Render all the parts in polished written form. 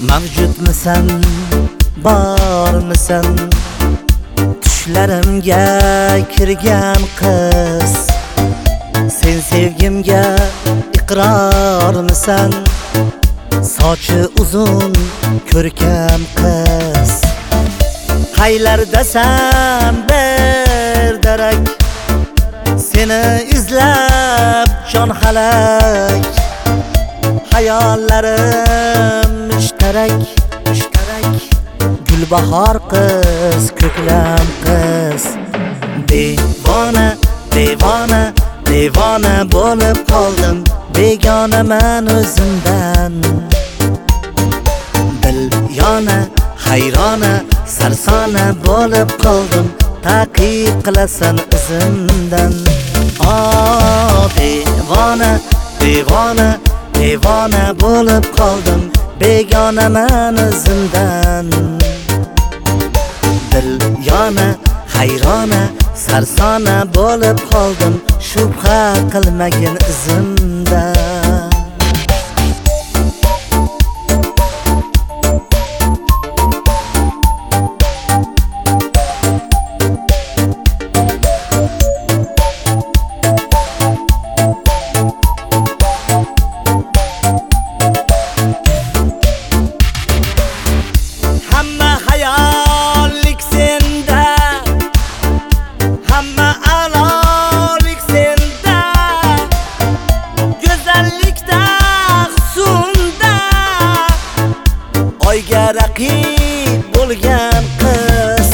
Mavjudmisan, bormisan? Tushlarimga kirgan qiz, sen sevgimga iqrormisan? Sochi uzun, ko'rkam qiz, qaylardasan bir darak? Seni izlab jon halak, hayollarim mushtarak. Gulbahor qiz, ko'klam qiz, devona, devona, devona bo'lib qoldim, begonaman o'zimdan. Dil yona, hayrona, sarsona bo'lib qoldim, ta'qib qilasan izimdan. Devona, devona, devona bo'lib qoldim, begonaman o'zimdan. Dil yona, hayrona, sarsona bo'lib qoldim, shubha qilmagin izimdan. Oyga raqib bo'lgan qiz,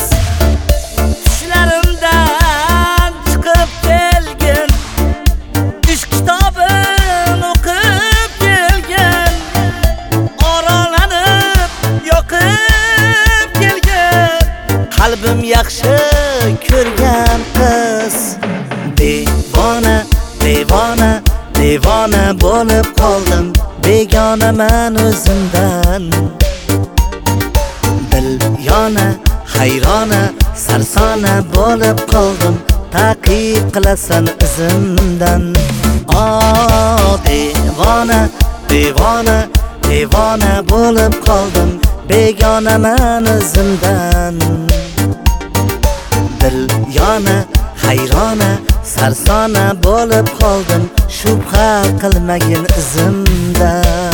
tushlarimdan chiqib kelgin, ishq kitobin o'qib kelgin, oralanib yoqib kelgin, qalbim yaxshi ko'rgan qiz. Devona, devona, devona bo'lib qoldim, begonaman o'zimdan. Dil yona, hayrona, sarsona bo'lib qoldim, ta'qib qilasan izimdan. Devona, devona, devona bo'lib qoldim, begonaman o'zimdan. Dil yona, hayrona, sarsona bo'lib qoldim, shubha qilmagin izimdan.